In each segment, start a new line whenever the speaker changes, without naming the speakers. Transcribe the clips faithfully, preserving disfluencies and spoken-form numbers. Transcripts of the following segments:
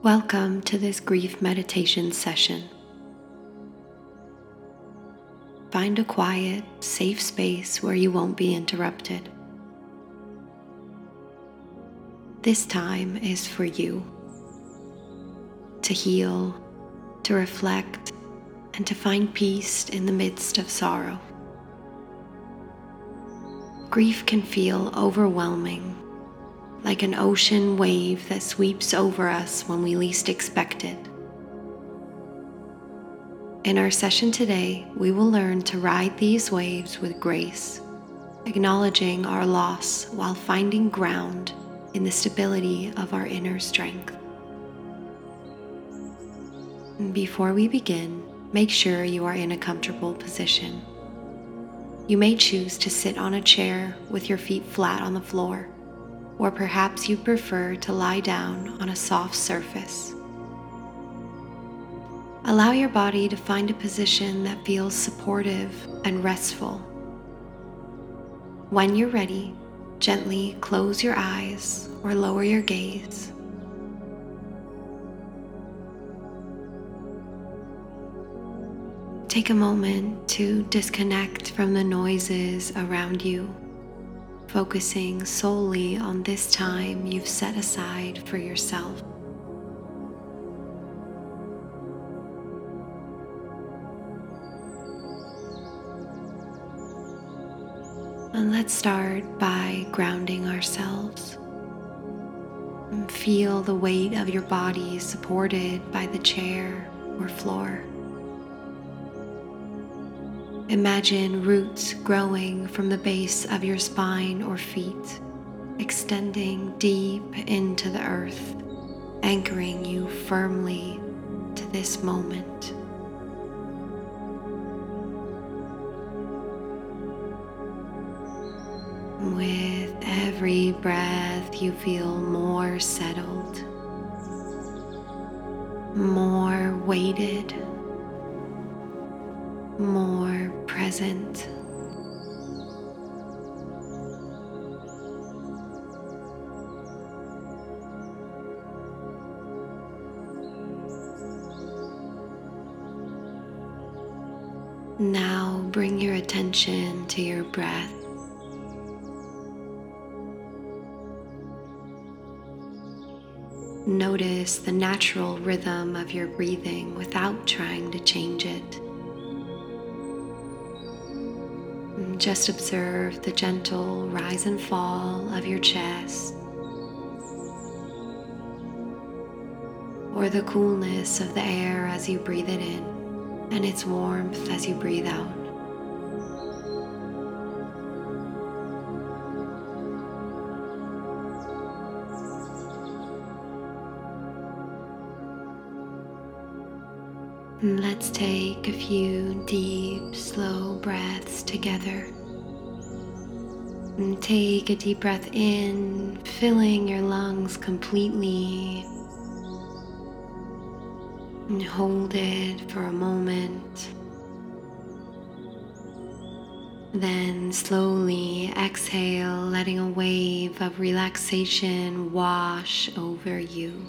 Welcome to this grief meditation session. Find a quiet, safe space where you won't be interrupted. This time is for you to heal, to reflect, and to find peace in the midst of sorrow. Grief can feel overwhelming, like an ocean wave that sweeps over us when we least expect it. In our session today, we will learn to ride these waves with grace, acknowledging our loss while finding ground in the stability of our inner strength. Before we begin, make sure you are in a comfortable position. You may choose to sit on a chair with your feet flat on the floor, or perhaps you prefer to lie down on a soft surface. Allow your body to find a position that feels supportive and restful. When you're ready, gently close your eyes or lower your gaze. Take a moment to disconnect from the noises around you, focusing solely on this time you've set aside for yourself. And let's start by grounding ourselves. And feel the weight of your body supported by the chair or floor. Imagine roots growing from the base of your spine or feet, extending deep into the earth, anchoring you firmly to this moment. With every breath, you feel more settled, more weighted, more present. Now bring your attention to your breath. Notice the natural rhythm of your breathing without trying to change it. Just observe the gentle rise and fall of your chest, or the coolness of the air as you breathe it in, and its warmth as you breathe out. And let's take a few deep, slow breaths together. And take a deep breath in, filling your lungs completely. And hold it for a moment. Then slowly exhale, letting a wave of relaxation wash over you.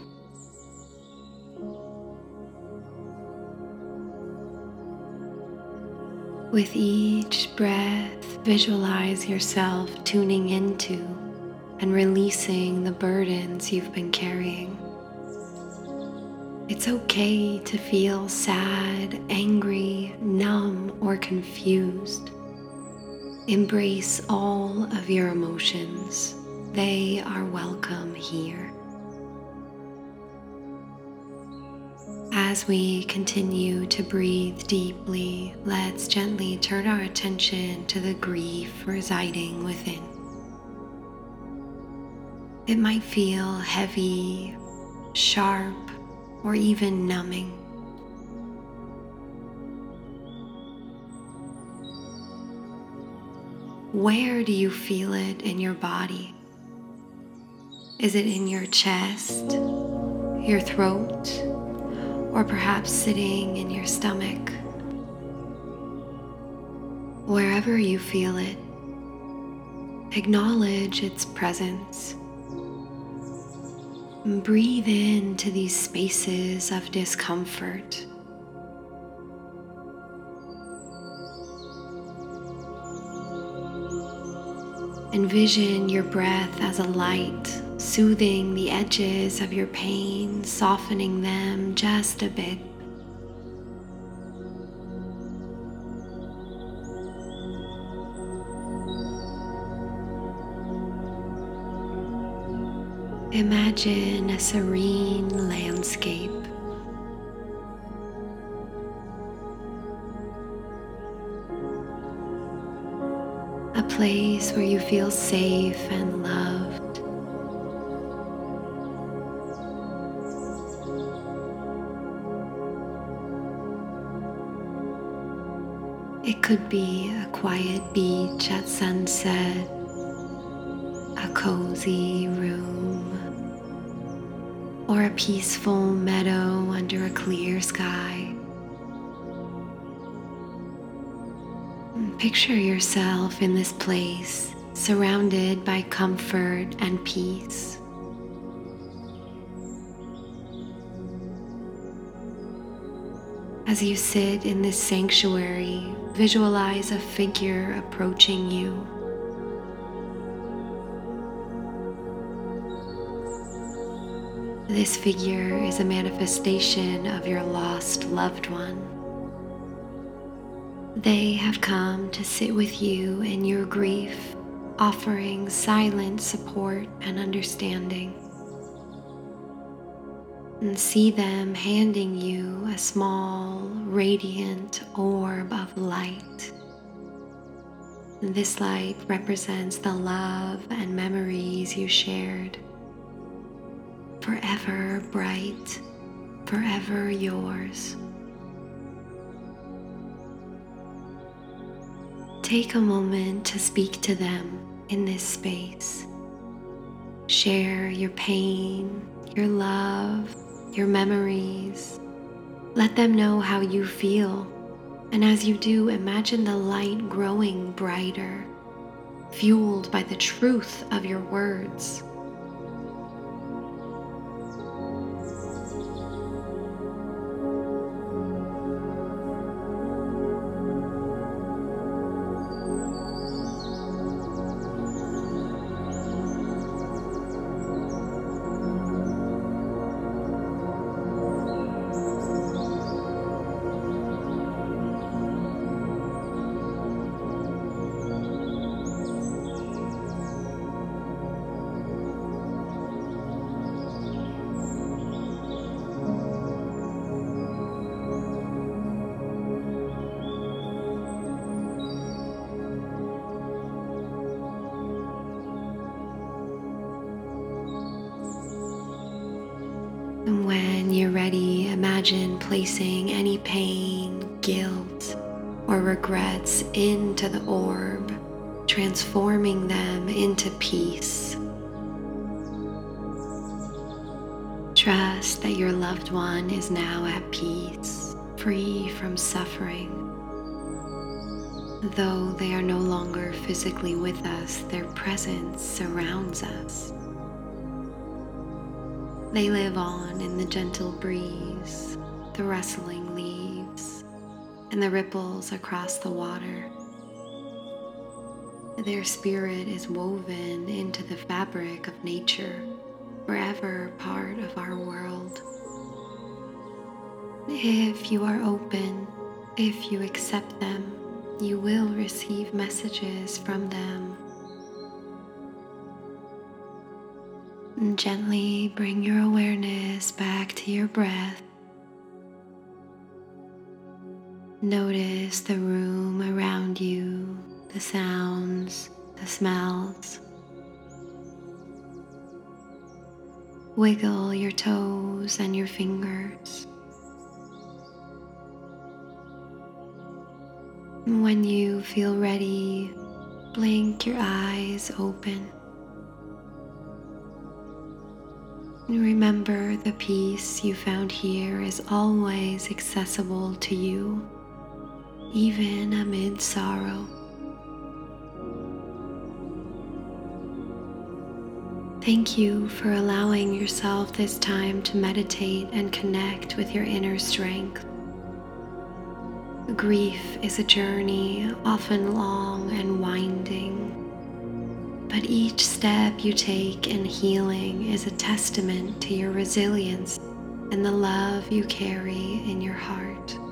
With each breath, visualize yourself tuning into and releasing the burdens you've been carrying. It's okay to feel sad, angry, numb, or confused. Embrace all of your emotions. They are welcome here. As we continue to breathe deeply, let's gently turn our attention to the grief residing within. It might feel heavy, sharp, or even numbing. Where do you feel it in your body? Is it in your chest, your throat, or perhaps sitting in your stomach? Wherever you feel it, acknowledge its presence. Breathe into these spaces of discomfort. Envision your breath as a light, soothing the edges of your pain, softening them just a bit. Imagine a serene landscape. A place where you feel safe and loved. It could be a quiet beach at sunset, a cozy room, or a peaceful meadow under a clear sky. Picture yourself in this place, surrounded by comfort and peace. As you sit in this sanctuary, visualize a figure approaching you. This figure is a manifestation of your lost loved one. They have come to sit with you in your grief, offering silent support and understanding. And see them handing you a small, radiant orb of light. This light represents the love and memories you shared. Forever bright, forever yours. Take a moment to speak to them in this space. Share your pain, your love, your memories. Let them know how you feel. And as you do, imagine the light growing brighter, fueled by the truth of your words. And when you're ready, imagine placing any pain, guilt, or regrets into the orb, transforming them into peace. Trust that your loved one is now at peace, free from suffering. Though they are no longer physically with us, their presence surrounds us. They live on in the gentle breeze, the rustling leaves, and the ripples across the water. Their spirit is woven into the fabric of nature, forever part of our world. If you are open, if you accept them, you will receive messages from them. And gently bring your awareness back to your breath. Notice the room around you, the sounds, the smells. Wiggle your toes and your fingers. And when you feel ready, blink your eyes open. And remember, the peace you found here is always accessible to you, even amid sorrow. Thank you for allowing yourself this time to meditate and connect with your inner strength. Grief is a journey, often long and winding, but each step you take in healing is a testament to your resilience and the love you carry in your heart.